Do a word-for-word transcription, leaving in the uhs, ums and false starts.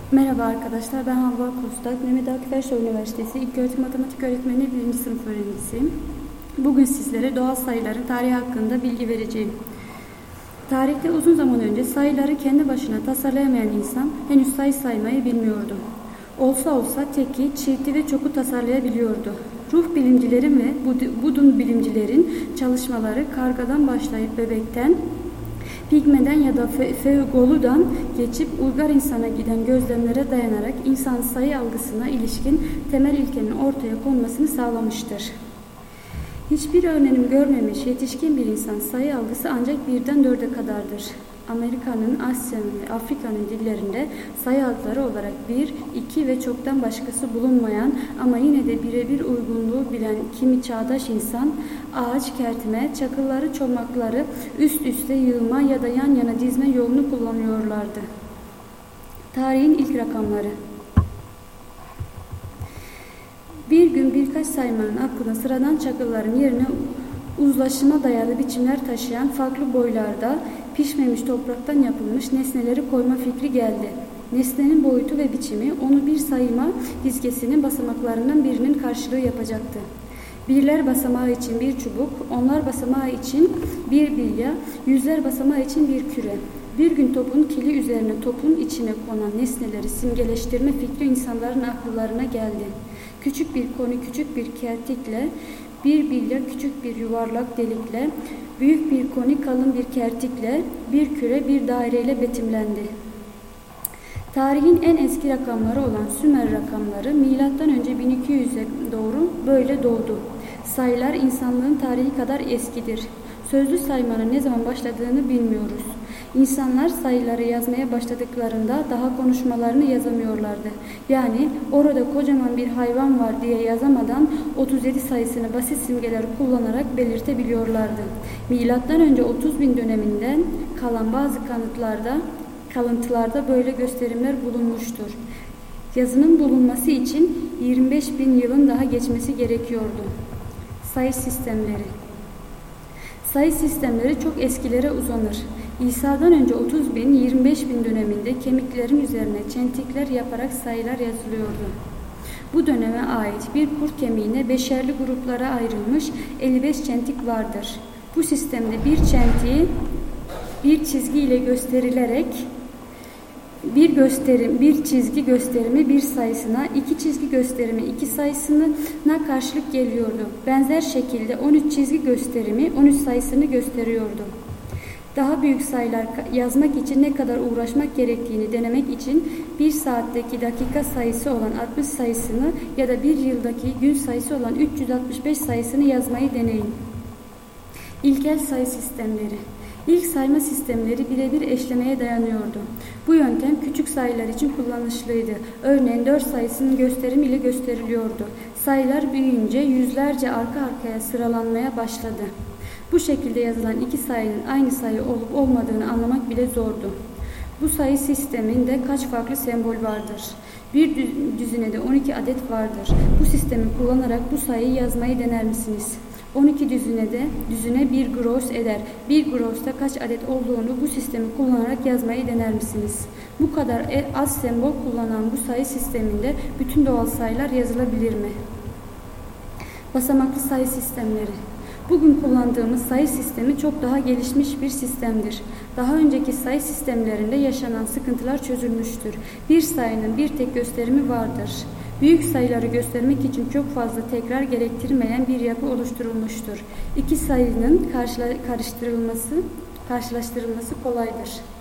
Merhaba arkadaşlar, ben Havva Kustak, Mehmet Akif Ersoy Üniversitesi İlköğretim Matematik Öğretmeni birinci sınıf öğrencisiyim. Bugün sizlere doğal sayıların tarihi hakkında bilgi vereceğim. Tarihte uzun zaman önce sayıları kendi başına tasarlayamayan insan henüz sayı saymayı bilmiyordu. Olsa olsa teki, çifti ve çoku tasarlayabiliyordu. Ruh bilimcilerin ve budun bilimcilerin çalışmaları kargadan başlayıp bebekten, pigmeden ya da Feugolu'dan geçip uygar insana giden gözlemlere dayanarak insan sayı algısına ilişkin temel ilkenin ortaya konmasını sağlamıştır. Hiçbir öğrenim görmemiş yetişkin bir insan sayı algısı ancak birden dörde kadardır. Amerika'nın, Asya'nın ve Afrika'nın dillerinde sayı adları olarak bir, iki ve çoktan başkası bulunmayan ama yine de birebir uygunluğu bilen kimi çağdaş insan, ağaç kertme, çakılları çomakları üst üste yığma ya da yan yana dizme yolunu kullanıyorlardı. Tarihin ilk rakamları. Bir gün birkaç saymanın aklına sıradan çakılların yerine uzlaşıma dayalı biçimler taşıyan farklı boylarda pişmemiş topraktan yapılmış nesneleri koyma fikri geldi. Nesnenin boyutu ve biçimi onu bir sayma dizgesinin basamaklarından birinin karşılığı yapacaktı. Birler basamağı için bir çubuk, onlar basamağı için bir bilya, yüzler basamağı için bir küre. Bir gün topun kili üzerine topun içine konan nesneleri simgeleştirme fikri insanların akıllarına geldi. Küçük bir koni küçük bir kertikle, bir bilya küçük bir yuvarlak delikle, büyük bir koni kalın bir kertikle, bir küre bir daireyle betimlendi. Tarihin en eski rakamları olan Sümer rakamları milattan önce bin iki yüze doğru böyle doğdu. Sayılar insanlığın tarihi kadar eskidir. Sözlü saymanın ne zaman başladığını bilmiyoruz. İnsanlar sayıları yazmaya başladıklarında daha konuşmalarını yazamıyorlardı. Yani orada kocaman bir hayvan var diye yazamadan otuz yedi sayısını basit simgeler kullanarak belirtebiliyorlardı. Milattan önce otuz bin döneminden kalan bazı kanıtlarda, kalıntılarda böyle gösterimler bulunmuştur. Yazının bulunması için yirmi beş bin yılın daha geçmesi gerekiyordu. Sayı sistemleri. Sayı sistemleri çok eskilere uzanır. İsa'dan önce otuz bin yirmi beş bin döneminde kemiklerin üzerine çentikler yaparak sayılar yazılıyordu. Bu döneme ait bir kurt kemiğine beşerli gruplara ayrılmış elli beş çentik vardır. Bu sistemde bir çentiği bir çizgi ile gösterilerek bir gösterim, bir çizgi gösterimi bir sayısına, iki çizgi gösterimi iki sayısına karşılık geliyordu. Benzer şekilde on üç çizgi gösterimi on üç sayısını gösteriyordu. Daha büyük sayılar yazmak için ne kadar uğraşmak gerektiğini denemek için bir saatteki dakika sayısı olan altmış sayısını ya da bir yıldaki gün sayısı olan üç yüz altmış beş sayısını yazmayı deneyin. İlkel sayı sistemleri. İlk sayma sistemleri birebir eşlemeye dayanıyordu. Bu yöntem küçük sayılar için kullanışlıydı. Örneğin dört sayısının gösterimi ile gösteriliyordu. Sayılar büyüyünce yüzlerce arka arkaya sıralanmaya başladı. Bu şekilde yazılan iki sayının aynı sayı olup olmadığını anlamak bile zordu. Bu sayı sisteminde kaç farklı sembol vardır? Bir düzinede on iki adet vardır. Bu sistemi kullanarak bu sayıyı yazmayı dener misiniz? on iki düzinede düzine bir gross eder. Bir gross'ta kaç adet olduğunu bu sistemi kullanarak yazmayı dener misiniz? Bu kadar az sembol kullanan bu sayı sisteminde bütün doğal sayılar yazılabilir mi? Basamaklı sayı sistemleri. Bugün kullandığımız sayı sistemi çok daha gelişmiş bir sistemdir. Daha önceki sayı sistemlerinde yaşanan sıkıntılar çözülmüştür. Bir sayının bir tek gösterimi vardır. Büyük sayıları göstermek için çok fazla tekrar gerektirmeyen bir yapı oluşturulmuştur. İki sayının karşılaştırılması, karşılaştırılması kolaydır.